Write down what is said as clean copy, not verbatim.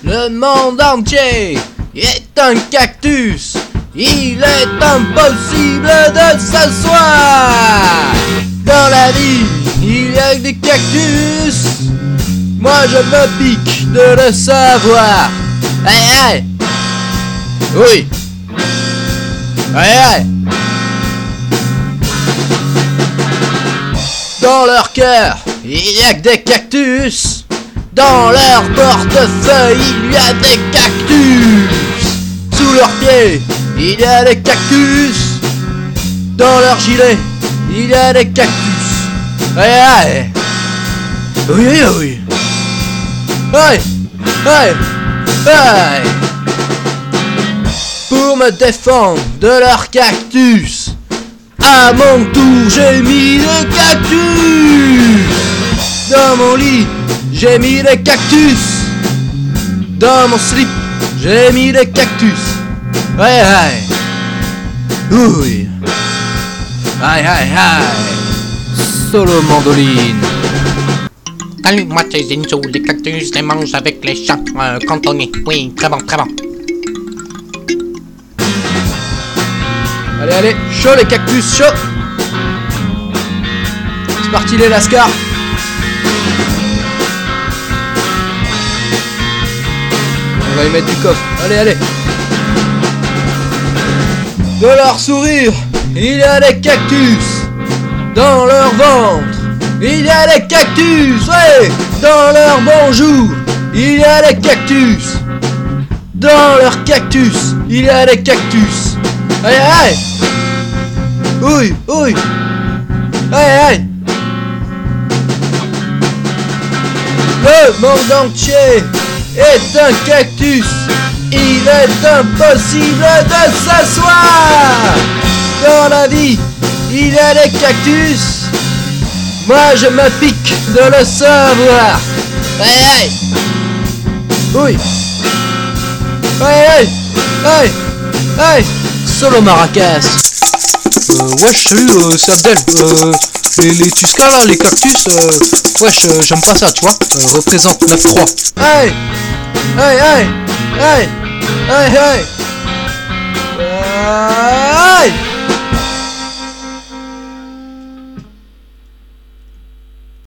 Le monde entier est un cactus. Il est impossible de s'asseoir. Dans la vie, il y a des cactus. Moi je me pique de le savoir. Aïe aïe. Oui. Aïe aïe. Dans leur cœur, il y a que des cactus. Dans leur portefeuille, il y a des cactus. Sous leurs pieds, il y a des cactus. Dans leur gilet, il y a des cactus. Aïe aïe. Oui oui oui. Aïe aïe aïe. Pour me défendre de leurs cactus, à mon tour j'ai mis des cactus. Dans mon lit, j'ai mis des cactus. Dans mon slip, j'ai mis des cactus. Aïe aïe. Oui. Aïe aïe aïe. Solo mandoline. Salut, moi c'est Zinzo, les cactus les mange avec les chats cantonais. Oui, très bon, très bon. Allez allez, chaud les cactus, chaud. C'est parti les lascars. On va y mettre du coffre. Allez, allez. De leur sourire, il y a des cactus. Dans leur ventre, il y a des cactus. Ouais. Dans leur bonjour, il y a des cactus. Dans leur cactus, il y a des cactus. Aïe, aïe. Oui, oui. Aïe, aïe. Le monde entier est un cactus. Il est impossible de s'asseoir. Dans la vie, il y a des cactus. Moi je me pique de le savoir. Aïe aïe. Oui. Aïe aïe. Aïe. Aïe. Solo maracas. Wesh, salut, c'est Abdel. Les tuscas là, les cactus, wesh, j'aime pas ça, tu vois. Représente 9-3. Aïe. Aïe aïe. Aïe. Aïe aïe. Aïe.